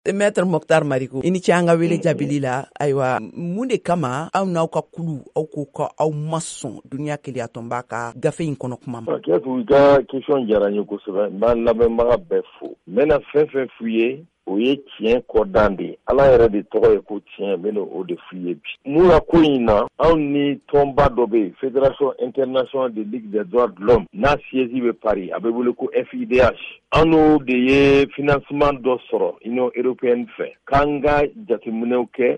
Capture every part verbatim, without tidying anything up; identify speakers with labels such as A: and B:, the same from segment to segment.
A: Maître Mokhtar Marikou, ini ci anga wele jabili la aywa munde kama aw naw ka kulu aw ko ka aw mason dunya kele atomba ka gafe in kono kuma
B: ma ke tu ga question jaranye ko sebe ma labe ma be fo mena fe fe fuye o ye tien ko dande ala yɛrɛ de tɔgɔ ye ko tien meno o de fuye bi mura ko ina aw ni tomba dobe Fédération internationale de ligue des droits de l'homme na siège be Paris abe bole ko F I D H ano de ye financement do soro Union européenne fait kanga jatimunew ke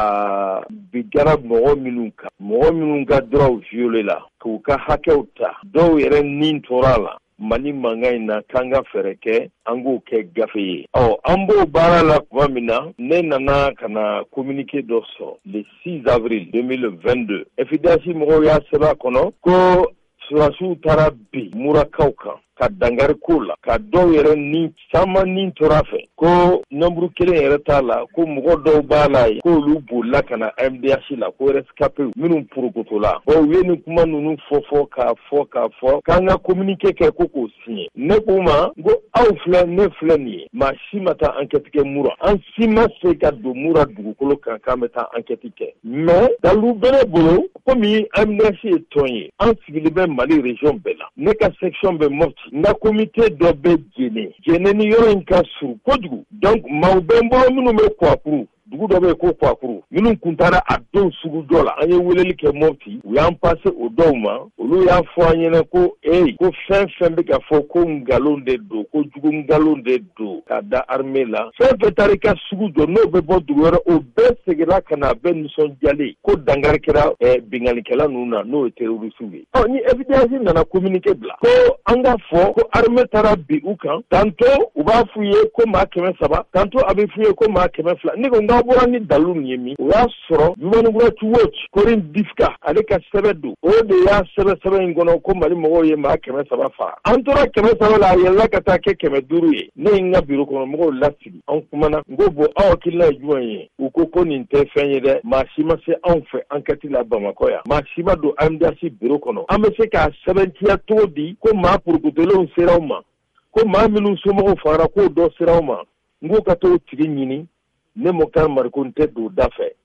B: ka bigara mɔgɔ minnu ka mɔgɔ minnu ka droit violé la k'u ka hakɛw ta dɔw yɛrɛ nin tora la Mali mangai na kanga fereke ango ke gafe ye. Oh, ambo bara la kuma mina ne nana kana communiqué d'osso le six avril deux mille vingt-deux. F I D H mɔgɔw y'a sɛbɛn kɔnɔ ko surasiw taara bi murakaw kan ka dangari ko la ka dɔw yɛrɛ ni caman ni tora fɛ ko nombre kelen yɛrɛ t'a la ko mɔgɔ dɔw b'a la ye k'olu bolila ka na M D H la ko rescapé minnu purukutu la bon u ye nin kuma ninnu fɔ fɔ k'a fɔ k'a fɔ k'an ka communiqué kɛ ko k'o signé ne k'u ma ko aw filɛ ne filɛ nin ye maa si ma taa enquête kɛ mura an si ma se ka don mura dugukolo kan k'an bɛ taa enquête kɛ mais dalu bɛ ne bolo komi M D H ye tɔn ye an sigilen bɛ Mali région bɛɛ la ne ka section bɛ Mopti na comité dɔ bɛ jene jene ni yɔrɔ in ka surun kojugu donc maaw bɛ n bolo minnu bɛ Kwakuru dugu dɔ bɛ yen ko Kwakuru minnu kun taara a don sugu dɔ la an ye weleli kɛ Mopti u y'an passe o dɔw ma olu y'a fɔ an ɲɛna ko ee ko fɛn fɛn bɛ ka fɔ ko ngalon de don ko jugu ngalon de don ka da armée la fɛn fɛn taara i ka sugu jɔ n'o bɛ bɔ dugu wɛrɛ o bɛɛ seginna ka na a bɛɛ nisɔndiyalen ko dangari kɛra binganikɛla ninnu na n'o ye terrorisiw ye ɔ ni F I D H nana communiqué bila ko an ka fɔ ko armée taara bi u kan tantôt u b'a f'u ye ko maa kɛmɛ saba tantôt a bɛ f'u ye ko maa kɛmɛ fila ne ko n ka bɔra ni dalu nin ye min o y'a sɔrɔ Human Rights Watch Corinne Bifka ale ka sɛbɛn don o de y'a sɛbɛn sɛbɛn in kɔnɔ ko Mali mɔgɔw ye maa kɛmɛ saba faga an tora kɛmɛ saba la a yɛlɛla ka taa kɛ kɛmɛ duuru ye ne ye n ka biro kɔnɔ mɔgɔw lasigi an kumana n ko bon aw hakilina ye jumɛn ye u ko ko nin tɛ fɛn ye dɛ maa si ma se anw fɛ enquête la Bamakɔ yan maa si ma don M D H biro kɔnɔ an bɛ se k'a sɛbɛntiya cogo di ko maa purukutelenw sera aw ma ko maa minnu somɔgɔw fagara k'o dɔ sera aw ma n ko ka t'o tigi ɲini ne Mokhtar Marikou n tɛ don da fɛ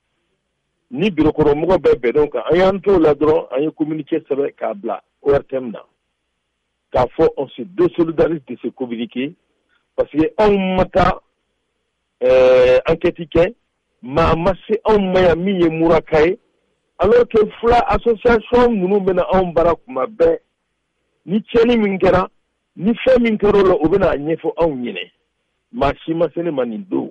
B: ni birokɔrɔmɔgɔ bɛɛ bɛnnew kan an y'an t'o la dɔrɔn an ye communiqué sɛbɛn k'a bila O R T M na k'a fɔ on se désolidarise de ce communiqué parce que anw ma taa enquête kɛ maa ma se anw ma yan min ye muraka ye alors que fila association ninnu bɛna anw bara kuma bɛɛ ni tiɲɛni min kɛra ni fɛn min kɛra o la o bɛna a ɲɛfɔ anw ɲɛnɛ maa si ma se ne ma nin don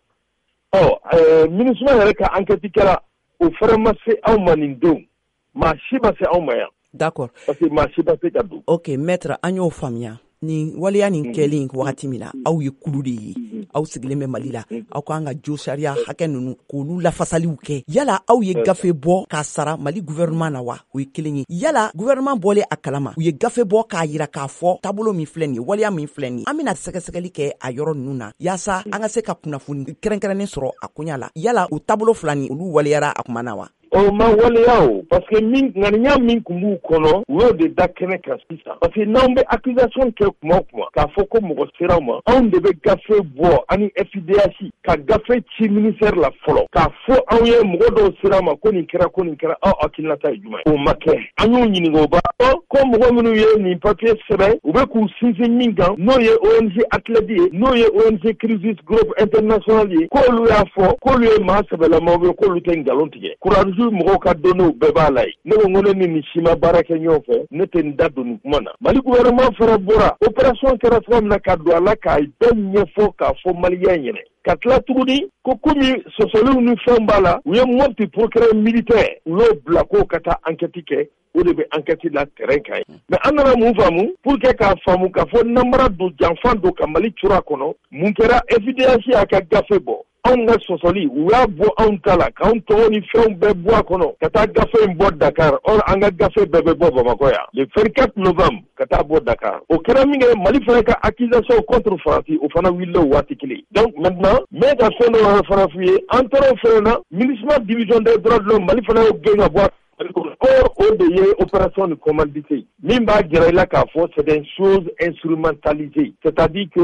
B: ɔ MINUSMA yɛrɛ ka enquête kɛra o fana ma se anw ma nin don maa si ma se anw ma yan
A: d'accord
B: parce que maa si ma se ka don
A: ok maître an y'o faamuya nin waleya nin kɛlen wagati min na aw ye kulu de ye aw sigilen bɛ Mali la aw k'an ka jo sariya hakɛ ninnu k'olu lafasaliw kɛ yala aw ye gafe bɔ k'a sara Mali gouvernement na wa o ye kelen ye yala gouvernement bɔlen a kalama u ye gafe bɔ k'a yira k'a fɔ taabolo min filɛ nin ye waleya min filɛ nin ye an bɛna sɛgɛsɛgɛli kɛ a yɔrɔ ninnu na yaasa an ka se ka kunnafoni kɛrɛnkɛrɛnnen sɔrɔ a koɲa la yala o taabolo fila nin olu waleyara a kuma na wa
B: o ma waleya o parce que min ŋaniya min kun b'u kɔnɔ u y'o de da kɛnɛ kan sisan parce que n'anw bɛ accusation kɛ kuma o kuma k'a fɔ ko mɔgɔ sera ma anw de bɛ gafe bɔ ani F I D H ka gafe ci ministère la fɔlɔ k'a fɔ anw ye mɔgɔ dɔw sera ma ko nin kɛra ko nin kɛra aw hakilinata ye jumɛn o ma kɛ an y'u ɲininka o b'a fɔ ko mɔgɔ minnu ye nin papier sɛbɛn u bɛ k'u sinsin min kan n'o ye O N G Athlète ye n'o ye O N G Crisis Group International ye k'olu y'a fɔ k'olu ye maa sɛbɛlamaw ye k'olu tɛ nkalon tigɛ courage mɔgɔw ka dɔnniw bɛɛ b'a la ye ne ko ne ni nin si ma baara kɛ ɲɔgɔn fɛ ne tɛ nin da don nin kuma na Mali gouvernement fana bɔra opération kɛra cogoya min na ka don a la k'a bɛɛ ɲɛfɔ k'a fɔ maliyɛn ɲɛnɛ ka tila tuguni ko komi sɔsɔliw ni fɛn b'a la u ye Mopti procureur militaire u y'o bila k'o ka taa enquête kɛ o de bɛ enquête la terrain kan ye mais an nana mun faamu pour que k'a faamu k'a fɔ namara don janfan don ka Mali cura kɔnɔ mun kɛra F I D H y'a ka gafe bɔ anw ka sɔsɔli u y'a bɔ anw ta la k'anw tɔgɔ ni fɛnw bɛɛ bɔ a kɔnɔ ka taa gafe in bɔ Dakar or an ka gafe bɛɛ bɛ bɔ Bamakɔ yan le vingt-quatre novembre ka taa bɔ Dakar o kɛra min kɛ Mali fana ka accusation contre Faransi o fana wulila o waati kelen donc maintenant mais ka fɛn dɔ fana f'u ye an tora o fɛnɛ na MINUSMA division des droits de l'homme Mali fana y'o gɛn ka bɔ or o de ye opération de commandité min b'a jira i la k'a fɔ c'est des choses instrumentalisées c'est-à-dire que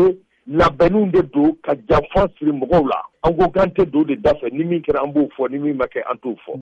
B: labɛnninw de don ka janfa siri mɔgɔw la an ko k'an tɛ don de da fɛ ni min kɛra an b'o fɔ ni min ma kɛ an t'o fɔ